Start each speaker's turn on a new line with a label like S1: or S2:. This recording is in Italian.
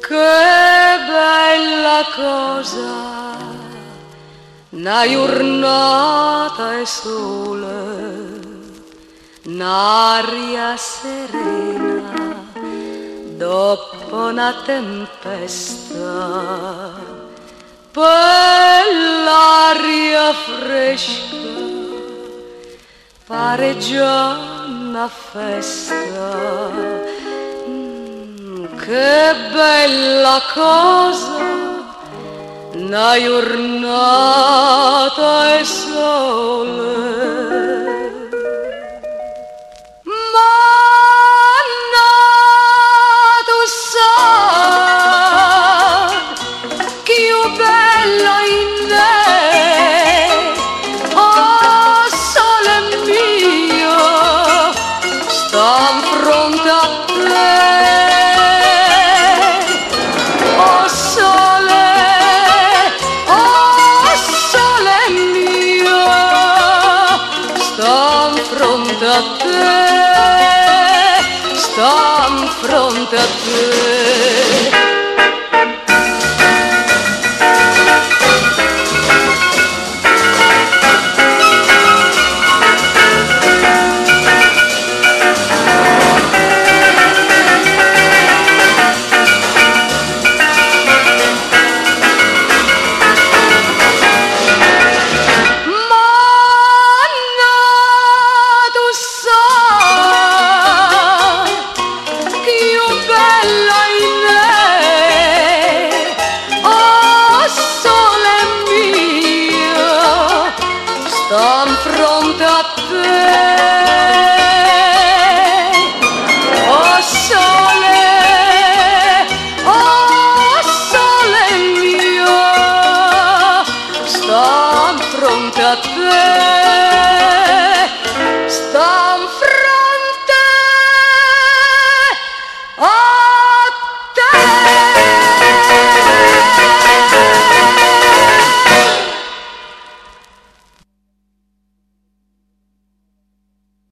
S1: Che bella cosa, una giornata e sole, un'aria serena dopo una tempesta, per l'aria fresca pare già una festa. Che bella cosa, una giornata e sole. Ma tu sai, più bello in me, oh sole mio, sta in fronte a te. Fronte a te, sta in fronte a te.